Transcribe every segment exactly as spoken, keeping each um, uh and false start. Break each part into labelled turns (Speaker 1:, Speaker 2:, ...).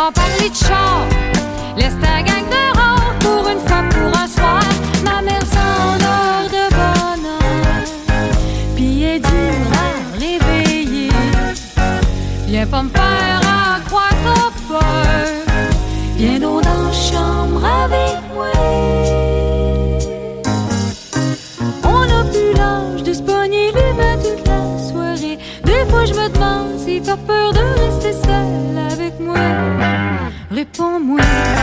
Speaker 1: pas parler de char. Laisse ta gang dehors pour une fois, pour un soir. Ma mère s'endort de bonheur, pis elle est dure à réveiller. Viens pas me faire à croire t'as peur. Viens donc dans la chambre avec moi. On a plus l'âge de se pogner les mains toute la soirée. Des fois je me demande si t'as peur de rester seule avec moi. Réponds-moi.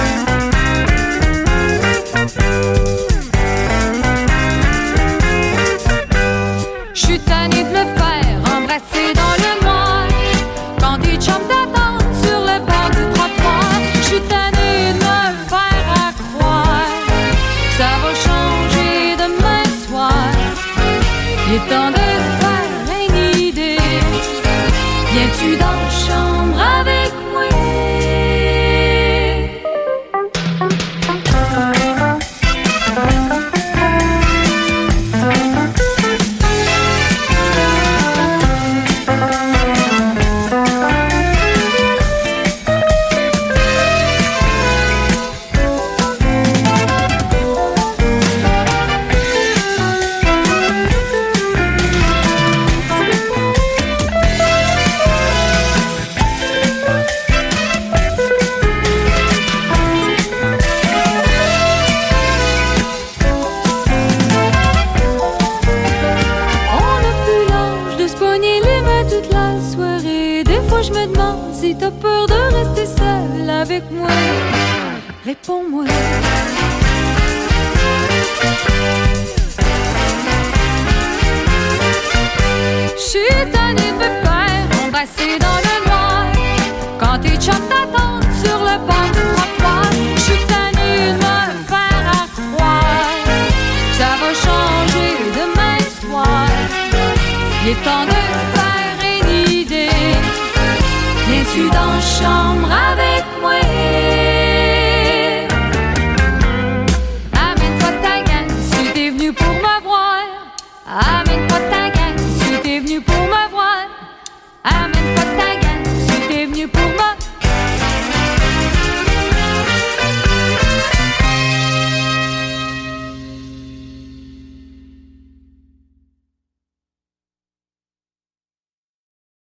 Speaker 1: J'suis tannée de me faire embrasser dans le noir quand des chums t'attendent sur le bord du trottoir. J'suis tannée de me faire à croire que ça va changer demain soir. Il est temps de te faire une idée. Viens-tu dans la chambre avec moi? Je me demande si t'as peur de rester seule avec moi. Réponds-moi. J'suis tannée de me faire embrasser dans le noir quand tes chums t'attendent sur le bord du trottoir. J'suis tannée de me faire à croire que ça va changer demain soir. Il est temps de faire une idée. Viens-tu dans la chambre avec moi? Amène-toi ta gang si t'es venu pour me voir. Amène-toi ta gang si t'es venu pour me voir. Amène-toi ta gang si t'es venu pour me voir.